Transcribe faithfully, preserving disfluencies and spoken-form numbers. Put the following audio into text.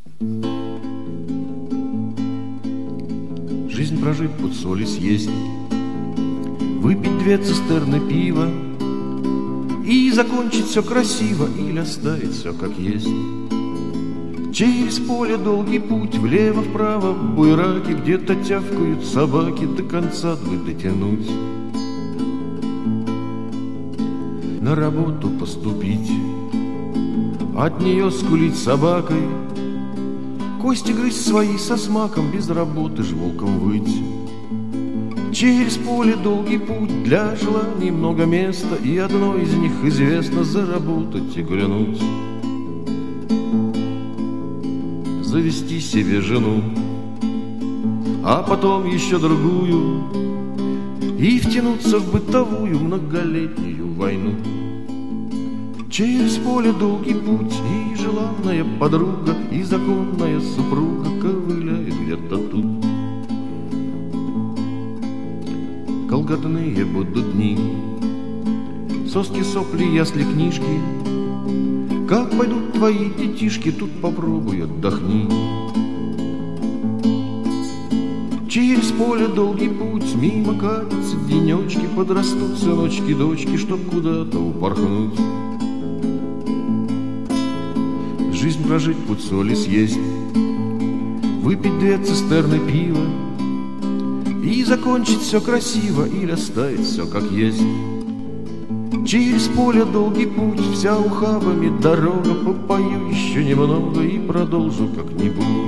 Жизнь прожить, пуд соли съесть, выпить две цистерны пива и закончить все красиво или оставить все как есть. Через поле долгий путь, влево-вправо, буераки, где-то тявкают собаки, до конца бы дотянуть. На работу поступить, от нее скулить собакой, кости грызть свои со смаком, без работы ж волком выть. Через поле долгий путь, для желаний много места, и одно из них известно — заработать и глянуть. Завести себе жену, а потом еще другую, и втянуться в бытовую многолетнюю войну. Через поле долгий путь, и желанная подруга, и законная супруга ковыляет где-то тут. Колготные будут дни, соски, сопли, ясли, книжки. Как пойдут твои детишки, тут попробуй отдохни. Через поле долгий путь, мимо катятся денечки, подрастут сыночки, дочки, чтоб куда-то упорхнуть. Жизнь прожить, пуд соли съесть, выпить две цистерны пива и закончить все красиво или оставить все как есть. Через поле долгий путь, вся ухабами дорога, попою еще немного и продолжу как-нибудь.